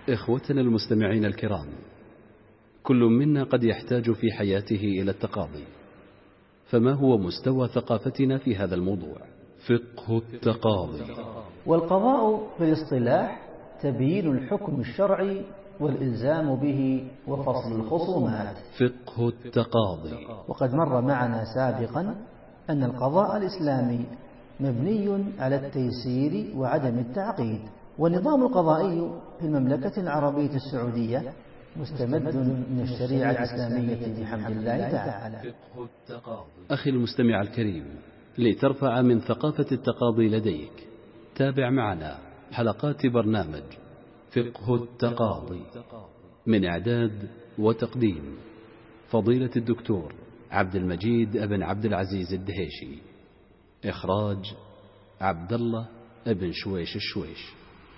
إخوتنا المستمعين الكرام، كل منا قد يحتاج في حياته إلى التقاضي، فما هو مستوى ثقافتنا في هذا الموضوع؟ فقه التقاضي. والقضاء في الاصطلاح تبيين الحكم الشرعي والإلزام به وفصل الخصومات. فقه التقاضي. وقد مر معنا سابقا أن القضاء الإسلامي مبني على التيسير وعدم التعقيد، والنظام القضائي في المملكة العربية السعودية مستمد من الشريعة الإسلامية بحمد الله تعالى. أخي المستمع الكريم، لترفع من ثقافة التقاضي لديك، تابع معنا حلقات برنامج فقه التقاضي من إعداد وتقديم فضيلة الدكتور عبد المجيد بن عبد العزيز الدهيشي، إخراج عبد الله بن شويش الشويش.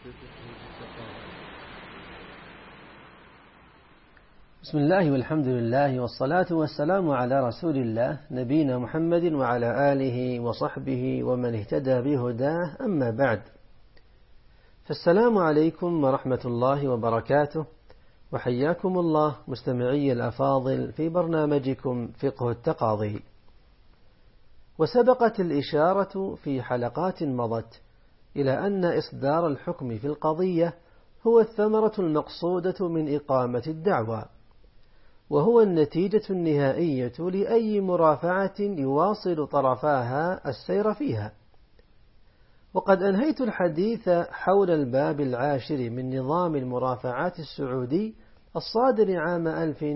بسم الله والحمد لله والصلاة والسلام على رسول الله نبينا محمد وعلى آله وصحبه ومن اهتدى بهداه، أما بعد، فالسلام عليكم ورحمة الله وبركاته، وحياكم الله مستمعي الأفاضل في برنامجكم فقه التقاضي. وسبقت الإشارة في حلقات مضت إلى أن إصدار الحكم في القضية هو الثمرة المقصودة من إقامة الدعوى، وهو النتيجة النهائية لأي مرافعة يواصل طرفاها السير فيها. وقد أنهيت الحديث حول الباب العاشر من نظام المرافعات السعودي الصادر عام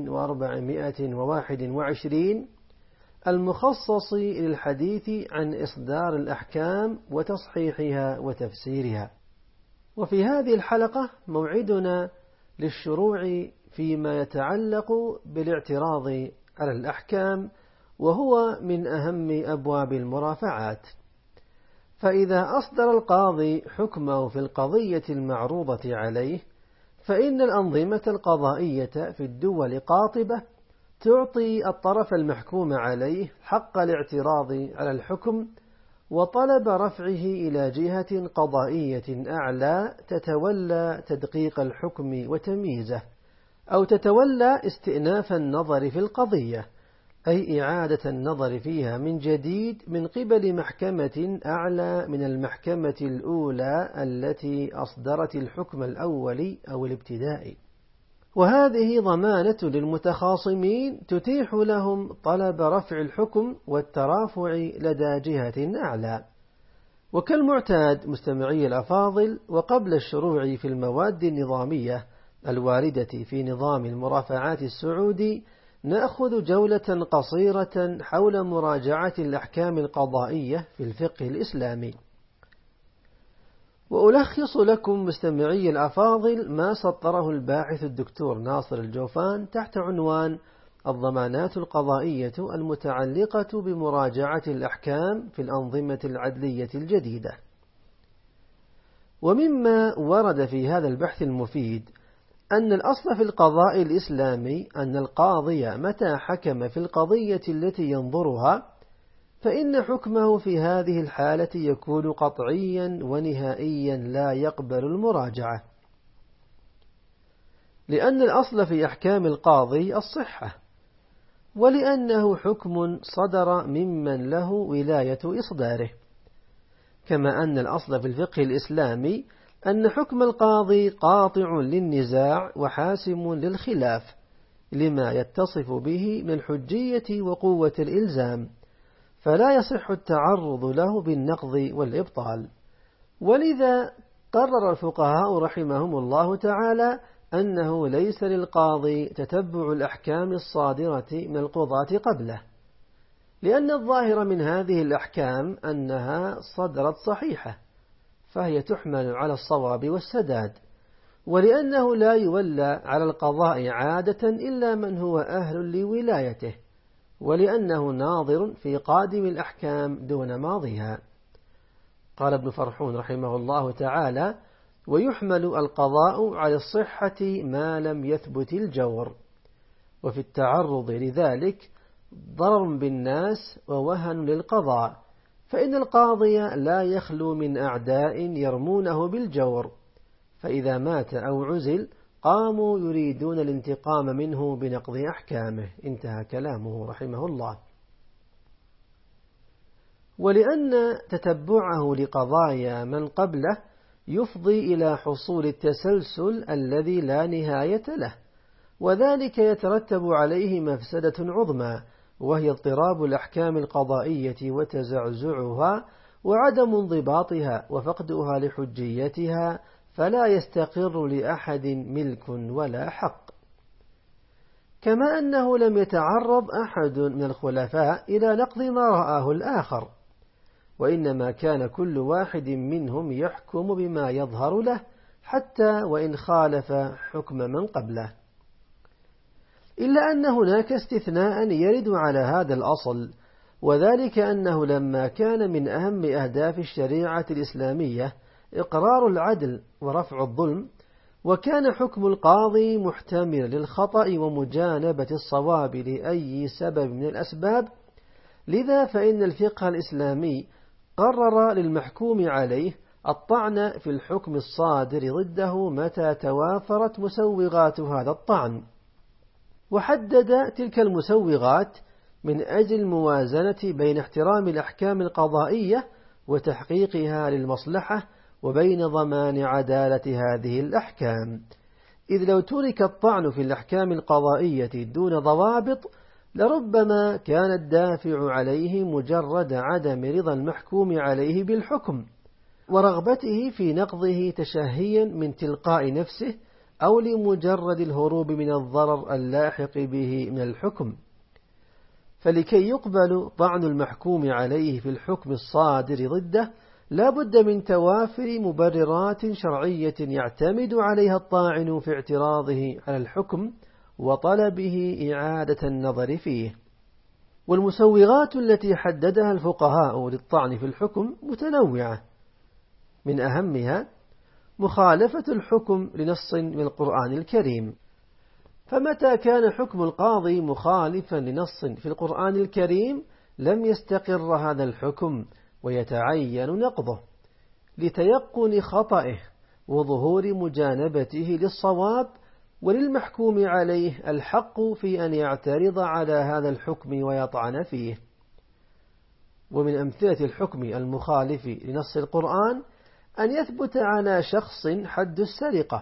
1421 المخصص للحديث عن إصدار الأحكام وتصحيحها وتفسيرها. وفي هذه الحلقة موعدنا للشروع فيما يتعلق بالاعتراض على الأحكام، وهو من أهم أبواب المرافعات. فإذا أصدر القاضي حكمه في القضية المعروضة عليه، فإن الأنظمة القضائية في الدول قاطبة تعطي الطرف المحكوم عليه حق الاعتراض على الحكم وطلب رفعه إلى جهة قضائية أعلى تتولى تدقيق الحكم وتمييزه، أو تتولى استئناف النظر في القضية، أي إعادة النظر فيها من جديد من قبل محكمة أعلى من المحكمة الأولى التي أصدرت الحكم الأول أو الابتدائي. وهذه ضمانة للمتخاصمين تتيح لهم طلب رفع الحكم والترافع لدى جهة أعلى. وكالمعتاد مستمعي الأفاضل، وقبل الشروع في المواد النظامية الواردة في نظام المرافعات السعودي، نأخذ جولة قصيرة حول مراجعة الأحكام القضائية في الفقه الإسلامي. وألخص لكم مستمعي الأفاضل ما سطره الباحث الدكتور ناصر الجوفان تحت عنوان الضمانات القضائية المتعلقة بمراجعة الأحكام في الأنظمة العدلية الجديدة. ومما ورد في هذا البحث المفيد أن الأصل في القضاء الإسلامي أن القاضي متى حكم في القضية التي ينظرها، فإن حكمه في هذه الحالة يكون قطعيا ونهائيا لا يقبل المراجعة، لأن الأصل في أحكام القاضي الصحة، ولأنه حكم صدر ممن له ولاية إصداره. كما أن الأصل في الفقه الإسلامي أن حكم القاضي قاطع للنزاع وحاسم للخلاف لما يتصف به من الحجية وقوة الإلزام، فلا يصح التعرض له بالنقض والإبطال. ولذا قرر الفقهاء رحمهم الله تعالى أنه ليس للقاضي تتبع الأحكام الصادرة من القضاة قبله، لأن الظاهر من هذه الأحكام أنها صدرت صحيحة، فهي تحمل على الصواب والسداد، ولأنه لا يولى على القضاء عادة إلا من هو أهل لولايته، ولأنه ناظر في قادم الأحكام دون ماضيها. قال ابن فرحون رحمه الله تعالى: ويحمل القضاء على الصحة ما لم يثبت الجور، وفي التعرض لذلك ضرر بالناس ووهن للقضاء، فإن القاضي لا يخلو من أعداء يرمونه بالجور، فإذا مات أو عزل قاموا يريدون الانتقام منه بنقض أحكامه. انتهى كلامه رحمه الله. ولأن تتبعه لقضايا من قبله يفضي إلى حصول التسلسل الذي لا نهاية له، وذلك يترتب عليه مفسدة عظمى، وهي اضطراب الأحكام القضائية وتزعزعها وعدم انضباطها وفقدها لحجيتها، فلا يستقر لأحد ملك ولا حق. كما أنه لم يتعرض أحد من الخلفاء إلى نقض ما رآه الآخر، وإنما كان كل واحد منهم يحكم بما يظهر له حتى وإن خالف حكم من قبله. إلا أن هناك استثناء يرد على هذا الأصل، وذلك أنه لما كان من أهم أهداف الشريعة الإسلامية إقرار العدل ورفع الظلم، وكان حكم القاضي محتملا للخطأ ومجانبة الصواب لأي سبب من الأسباب، لذا فإن الفقه الإسلامي قرر للمحكوم عليه الطعن في الحكم الصادر ضده متى توافرت مسوغات هذا الطعن، وحدد تلك المسوغات من أجل الموازنة بين احترام الأحكام القضائية وتحقيقها للمصلحة وبين ضمان عدالة هذه الأحكام. إذ لو ترك الطعن في الأحكام القضائية دون ضوابط لربما كان الدافع عليه مجرد عدم رضا المحكوم عليه بالحكم ورغبته في نقضه تشهيا من تلقاء نفسه أو لمجرد الهروب من الضرر اللاحق به من الحكم. فلكي يقبل طعن المحكوم عليه في الحكم الصادر ضده لا بد من توافر مبررات شرعية يعتمد عليها الطاعن في اعتراضه على الحكم وطلبه إعادة النظر فيه. والمسوغات التي حددها الفقهاء للطعن في الحكم متنوعة، من أهمها مخالفة الحكم لنص من القرآن الكريم، فمتى كان حكم القاضي مخالفا لنص في القرآن الكريم لم يستقر هذا الحكم ويتعين نقضه لتيقن خطئه وظهور مجانبته للصواب، وللمحكوم عليه الحق في أن يعترض على هذا الحكم ويطعن فيه. ومن أمثلة الحكم المخالف لنص القرآن أن يثبت على شخص حد السرقة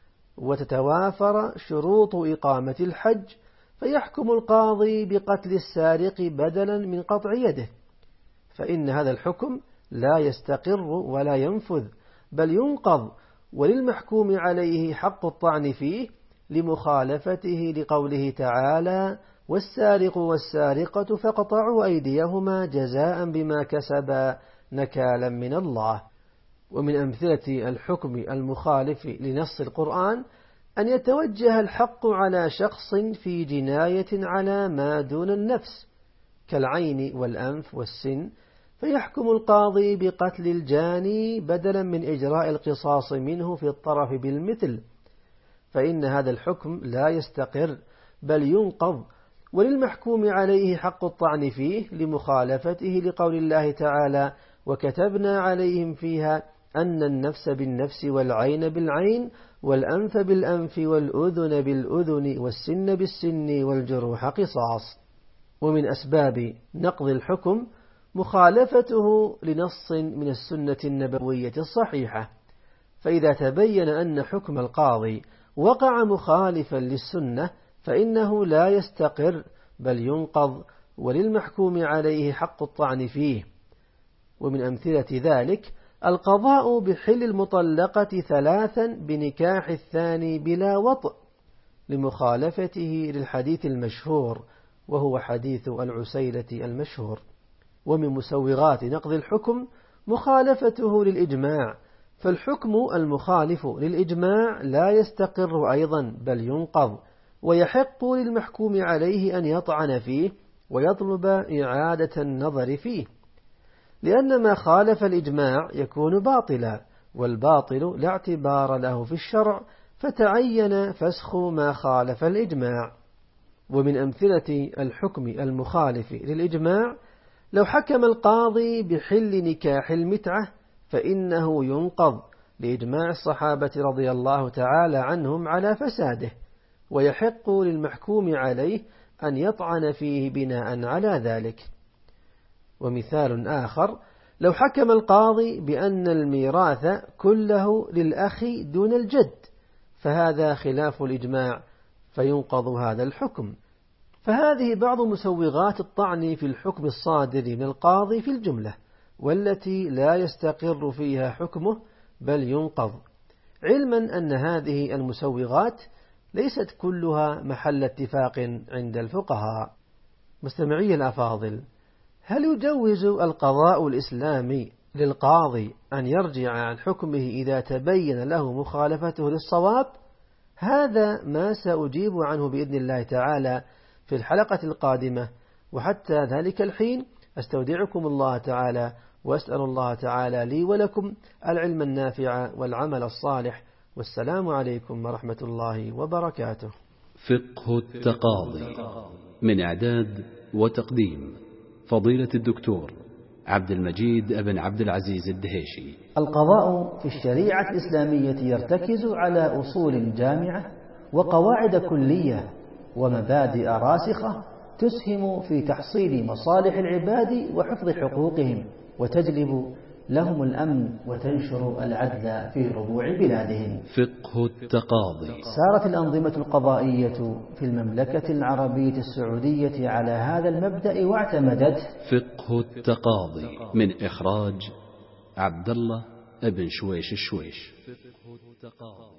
وتتوافر شروط إقامة الحج، فيحكم القاضي بقتل السارق بدلا من قطع يده، فإن هذا الحكم لا يستقر ولا ينفذ بل ينقض، وللمحكوم عليه حق الطعن فيه لمخالفته لقوله تعالى: والسارق والسارقة فاقطعوا أيديهما جزاء بما كسبا نكالا من الله. ومن أمثلة الحكم المخالف لنص القرآن أن يتوجه الحق على شخص في جناية على ما دون النفس كالعين والأنف والسن، فيحكم القاضي بقتل الجاني بدلا من إجراء القصاص منه في الطرف بالمثل، فإن هذا الحكم لا يستقر بل ينقض، وللمحكوم عليه حق الطعن فيه لمخالفته لقول الله تعالى: وكتبنا عليهم فيها أن النفس بالنفس والعين بالعين والأنف بالأنف والأذن بالأذن والسن بالسن والجروح قصاص. ومن أسباب نقض الحكم مخالفته لنص من السنة النبوية الصحيحة، فإذا تبين أن حكم القاضي وقع مخالفا للسنة فإنه لا يستقر بل ينقض، وللمحكوم عليه حق الطعن فيه. ومن أمثلة ذلك القضاء بحل المطلقة 3 بنكاح الثاني بلا وطء لمخالفته للحديث المشهور، وهو حديث العسيلة المشهور. ومن مسوغات نقض الحكم مخالفته للإجماع، فالحكم المخالف للإجماع لا يستقر أيضا بل ينقض، ويحق للمحكوم عليه أن يطعن فيه ويطلب إعادة النظر فيه، لأن ما خالف الإجماع يكون باطلا، والباطل لا اعتبار له في الشرع، فتعين فسخ ما خالف الإجماع. ومن أمثلة الحكم المخالف للإجماع لو حكم القاضي بحل نكاح المتعة فإنه ينقض، لإجماع الصحابة رضي الله تعالى عنهم على فساده، ويحق للمحكوم عليه أن يطعن فيه بناء على ذلك. ومثال آخر: لو حكم القاضي بأن الميراث كله للأخ دون الجد، فهذا خلاف الإجماع، فينقض هذا الحكم. فهذه بعض مسوغات الطعن في الحكم الصادر من القاضي في الجملة، والتي لا يستقر فيها حكمه بل ينقض، علما أن هذه المسوغات ليست كلها محل اتفاق عند الفقهاء. مستمعي الأفاضل، هل يجوز القضاء الإسلامي للقاضي أن يرجع عن حكمه إذا تبين له مخالفته للصواب؟ هذا ما سأجيب عنه بإذن الله تعالى في الحلقة القادمة، وحتى ذلك الحين أستودعكم الله تعالى، وأسأل الله تعالى لي ولكم العلم النافع والعمل الصالح، والسلام عليكم ورحمة الله وبركاته. فقه التقاضي، من إعداد وتقديم فضيلة الدكتور عبد المجيد بن عبد العزيز الدهيشي. القضاء في الشريعة الإسلامية يرتكز على أصول جامعة وقواعد كلية ومبادئ راسخة تسهم في تحصيل مصالح العباد وحفظ حقوقهم، وتجلب لهم الأمن وتنشر العدل في ربوع بلادهم. فقه التقاضي. سارت الأنظمة القضائية في المملكة العربية السعودية على هذا المبدأ واعتمدت. فقه التقاضي، من إخراج عبد الله بن شويش الشويش. فقه التقاضي.